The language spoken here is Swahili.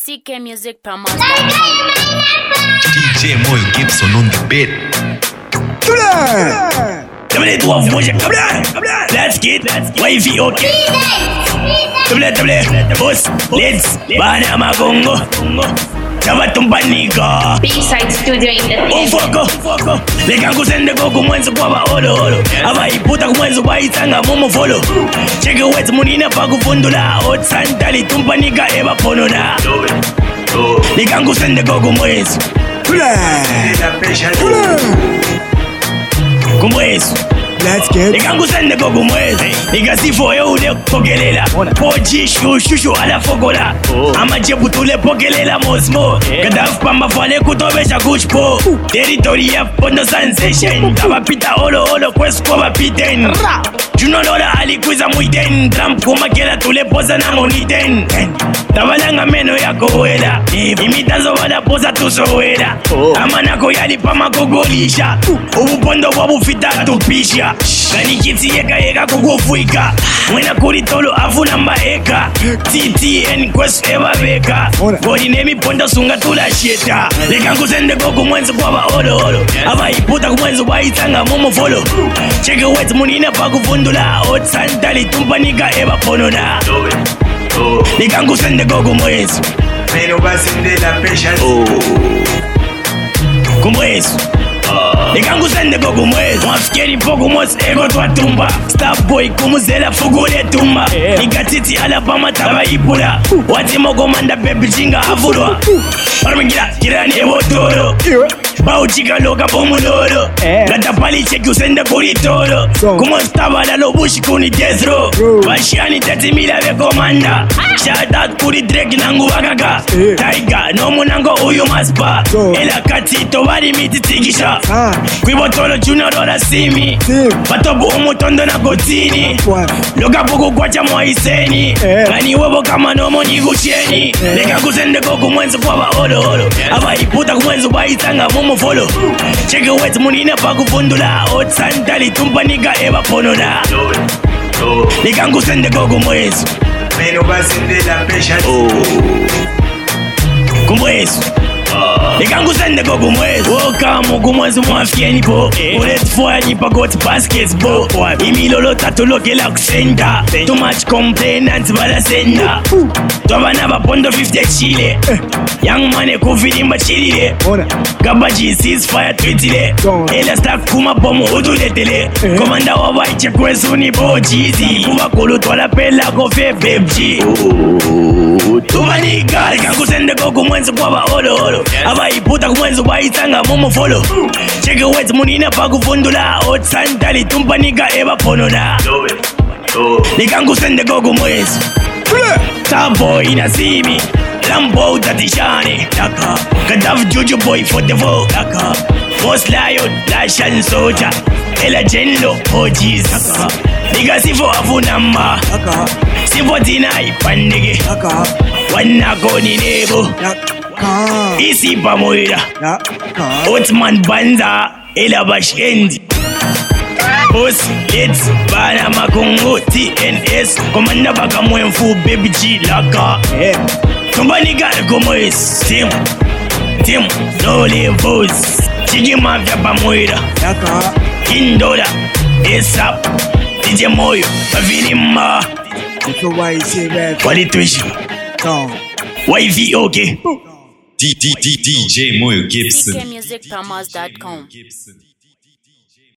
CKmusicPromos.com. DJ Moyo Gibson on the beat. Let's get wavy, okay. Boss, let's Banama Congo. Chavatumbanika B-Side Studio in the Ufoko Leka kusende koko mwenzo kwa ba olo Aba iputa kumwenzo kwa itanga momo follow Cheke wetu munina pa kufundula Otsantali tumpanika eba ponona Leka kusende koko mwenzo Kumwenzo Let's get Leka kusende koko mwenzo Leka sifo yo ule pokelela Poji shushu ala fokola Ama jebu tule pokelela mosmo Kadaf pamba fale kutobesha kuchpo Territory ya pondo sensation Kaba pita olo kwesu kwa piten Junolola alikwiza muiten Trump kumakela tule poza na moniten Tabalanga meno yako wela Imitazo wala poza tuso wela Ama nako yali pama kugolisha Ubupondo wabufita tupisha Gani kiti yeka kukufuika Mwena kuritolo afuna mbaeka TTN kwesu eba beka Godi nemi pondo sunga tula sheta Leka kusende koko mwenzo kwa ba olo Aba iputa kumwenzo kwa itanga momo follow Cheke wetu munina pa kufundula Otsantali tumpanika eba ponona Leka kusende koko mwenzo Pero basindela patience Kumwenzo Leka kusende koko mwenzo Mwafikeri poko mwenzo ego twatumba Starboy kumuzela fugule tumba Nikatiti alabama taba ipula Wati moko manda baby jinga afurwa Parmingira kirani ebo toro Bao chika loka pomuloro Gata pali cheki usende kuritoro Kumostaba la lobushi kuni desro Bashiani tati mila ve komanda Shout out kuri Drake nangu wakaka Tiger no munango uyu maspa Ela katito bari miti tikisha Kwibotolo junior ola simi Patobu umutondo na gotini Loka puku kwa chamo iseni Gani webo kama nomo nigucheni Leka kusende koku mwenzo kwa ba olo Aba iputa kumwenzo kwa itanga momo follow Cheke wetu munina pa kufundula Otsantali tumpanika eba ponona Leka kusende koku mwenzo Pero basindela patience Kumwenzo Leka kusende koko mwenzo Wokamu kumwenzo mwafieni po Ulet foya nipa goti basketball Imilolo tatulokela kusenda Too much complainants bala senda Twabana bapondo 50 chile Young man kufilimba chilile Gabaji ceasefire tweetile Ela stack kuma bomu utuletele Komanda wabaiche kwesu ni bojizi Kuba kulu twala pela kofe bebji Tumanika Leka kusende koko mwenzo kwa ba olo Aba iputa kumwenzo kwa itanga momo follow Cheke wetu munina pa kufundula Otsantali tumpanika eba ponona Leka kusende koko mwenzo Starboy inazimi Lambo utatishani Daka Kadaf Juju boy for the vote Daka Boss Lion Lashan Soldier Ela Jenlo OGs Daka Liga sifo afunamba Sifo tina ipandege Wana koni nebo Isi pamoira Otman Banza Ela Bashendi Boss, let's Banama Congo TNS Komanda baka mwenfu baby G laka Tumbani gari como es Tim no levels Chigi mafia pamoira Indola ASAP DJ Moyo Pavinima Walituisha YV okay DJ Moyo Gibson. CKmusicPromos.com.